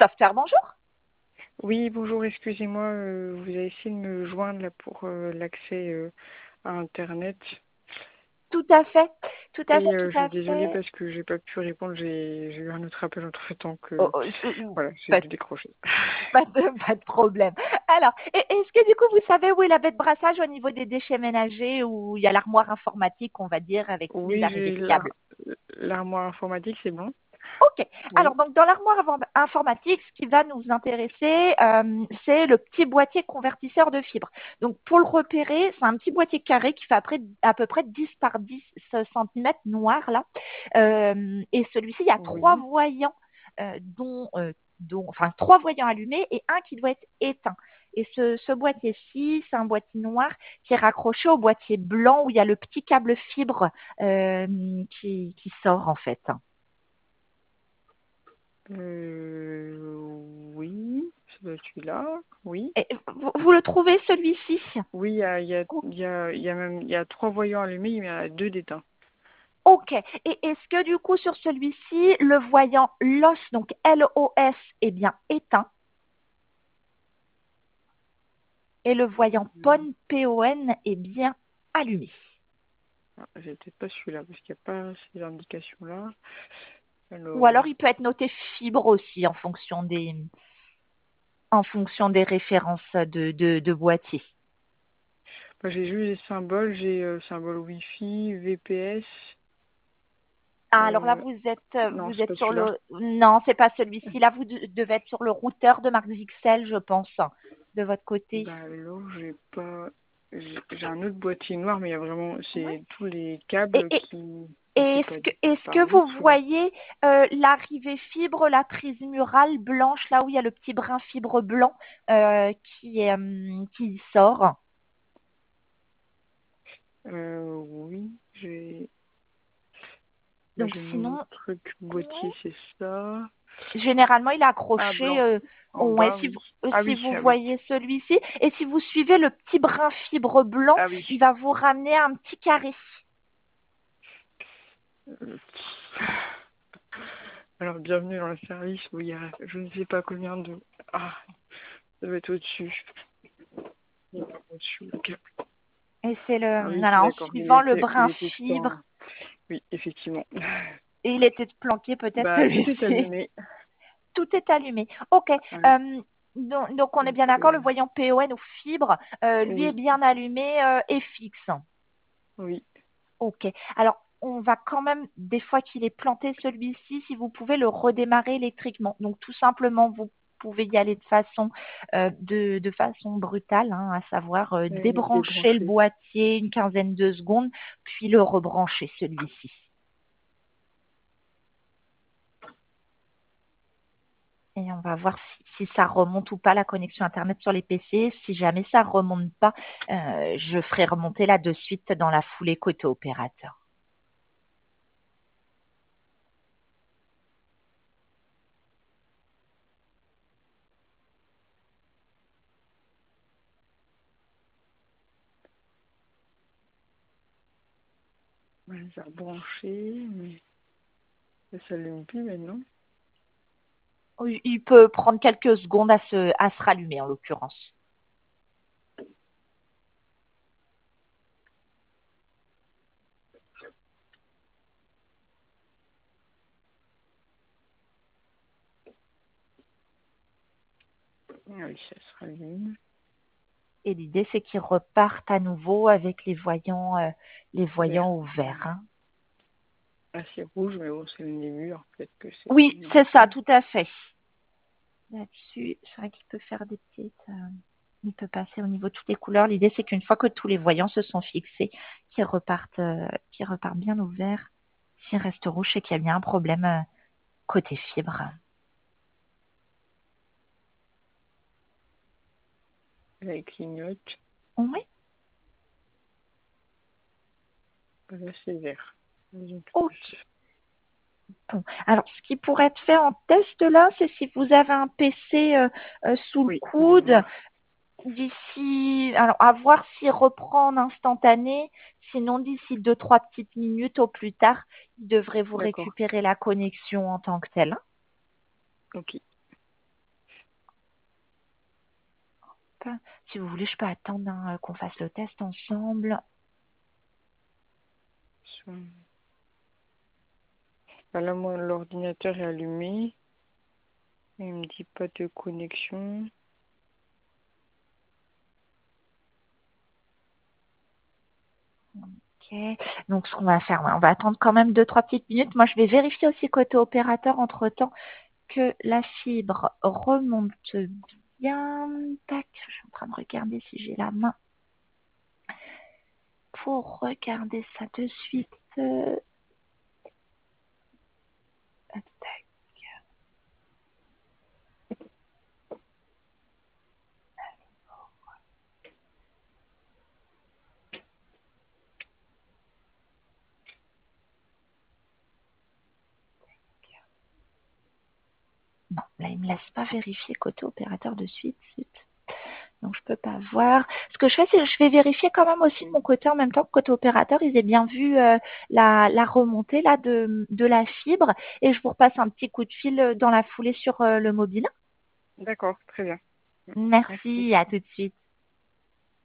Software, bonjour. Oui, bonjour, excusez-moi, vous avez essayé de me joindre là pour l'accès à Internet. Tout à fait, tout à Et fait, tout je suis à désolée fait. parce que j'ai pas pu répondre, j'ai eu un autre appel entre-temps Oh, que oh, voilà, j'ai pas, dû décrocher. pas de problème. Alors, est-ce que du coup, vous savez où est la baie de brassage au niveau des déchets ménagers, où il y a l'armoire informatique, on va dire, avec tous les Oui, arrivées j'ai de câbles? l'armoire informatique, c'est bon? Ok. Alors, Oui, donc, dans l'armoire informatique, ce qui va nous intéresser, c'est le petit boîtier convertisseur de fibres. Donc, pour le repérer, c'est un petit boîtier carré qui fait à peu près 10 par 10 centimètres noir, là. Et celui-ci, il y a trois oui. voyants, enfin, trois voyants allumés et un qui doit être éteint. Et ce boîtier-ci, c'est un boîtier noir qui est raccroché au boîtier blanc où il y a le petit câble fibre qui sort, en fait. Oui, ça doit être celui-là, oui. Et vous le trouvez celui-ci? Oui, il y a 3 voyants allumés, il y en a 2 d'éteints. Ok. Et est-ce que du coup sur celui-ci, le voyant LOS, donc LOS, est bien éteint et le voyant PON, PON, est bien allumé? Ah, j'ai peut-être pas celui-là parce qu'il n'y a pas ces indications-là. Ou alors Alors, il peut être noté fibre aussi en fonction des références de boîtier. bah, j'ai juste les symboles, j'ai symbole Wi-Fi, VPS. Ah, alors là, Euh, non, vous c'est êtes pas sur celui-là. le, non, c'est pas celui-ci. Là, vous devez être sur le routeur de marque Vixel, je pense, de votre côté. Bah alors, j'ai pas. J'ai un autre boîtier noir, mais il y a vraiment. Ouais. C'est tous les Et, câbles et, qui. Mais Et c'est est-ce pas. que, est-ce Par que où vous celui-là? voyez l'arrivée fibre, la prise murale blanche, là où il y a le petit brin fibre blanc qui sort? Oui, bah, Donc j'ai mon sinon, truc ouais. boîtier, c'est ça. Généralement, il est Ah, accroché. blanc. En Ouais, bas, si oui. vous, Ah si oui, vous ah oui. voyez celui-ci, et si vous suivez le petit brin fibre blanc, Ah oui. il va vous ramener un petit carré. Euh, Alors, bienvenue dans le service où il y a je ne sais pas combien de. Ah, ça va être au-dessus. Il y a pas au-dessus le câble. Et c'est Ah oui, voilà, en d'accord. suivant le Il brin était fibre, temps. Oui, effectivement. et il était planqué peut-être Bah, tout est celui-ci. allumé. Tout est allumé. Ok. Ouais. Donc, on est Donc, bien d'accord, le voyant PON ou fibre, lui est oui, bien allumé et fixe. oui. Ok. Alors, on va quand même, des fois qu'il est planté celui-ci, si vous pouvez le redémarrer électriquement. Donc, tout simplement, vous pouvez y aller de façon brutale, hein, à savoir Le débrancher le débrancher. boîtier une quinzaine de secondes, puis le rebrancher celui-ci. Et on va voir si ça remonte ou pas la connexion Internet sur les PC. Si jamais ça remonte pas, je ferai remonter là de suite dans la foulée côté opérateur. Ouais, ça a branché, mais ça s'allume plus maintenant. Oui, il peut prendre quelques secondes à se rallumer en l'occurrence. Ah oui, ça se rallume. Et l'idée, c'est qu'ils repartent à nouveau avec les Vert. voyants ouverts, Ouais. hein. Ah, c'est rouge, mais bon, c'est le murs. Peut-être que c'est Oui, c'est ça, normal. tout à fait. Là-dessus, c'est vrai qu'il peut faire des petites. Il peut passer au niveau de toutes les couleurs. L'idée, c'est qu'une fois que tous les voyants se sont fixés, qu'ils repartent bien ouverts. S'il reste rouge, c'est qu'il y a bien un problème côté fibre. Là, il clignote. Oui. Là, c'est vert. Vas-y, Ok. Bon. Alors, ce qui pourrait être fait en test là, c'est si vous avez un PC sous le oui, on va coude, voir. d'ici, alors à voir s'il reprend en instantané, sinon d'ici 2, 3 petites minutes au plus tard, il devrait vous D'accord. récupérer la connexion en tant que telle. Ok. pas. Si vous voulez, je peux attendre qu'on fasse le test ensemble. Là, moi, l'ordinateur est allumé. Il me dit pas de connexion. Ok. Donc, ce qu'on va faire, ouais, on va attendre quand même 2-3 petites minutes. Moi, je vais vérifier aussi côté opérateur entre-temps que la fibre remonte bien. Tac, je suis en train de regarder si j'ai la main pour regarder ça de suite. Tac. Non, là, il me laisse pas vérifier côté opérateur de suite. Zut. Donc, je peux pas voir. Ce que je fais, c'est que je vais vérifier quand même aussi de mon côté en même temps que côté opérateur, ils aient bien vu la remontée là de la fibre. Et je vous repasse un petit coup de fil dans la foulée sur le mobile. D'accord, très bien. Merci. Merci, à tout de suite.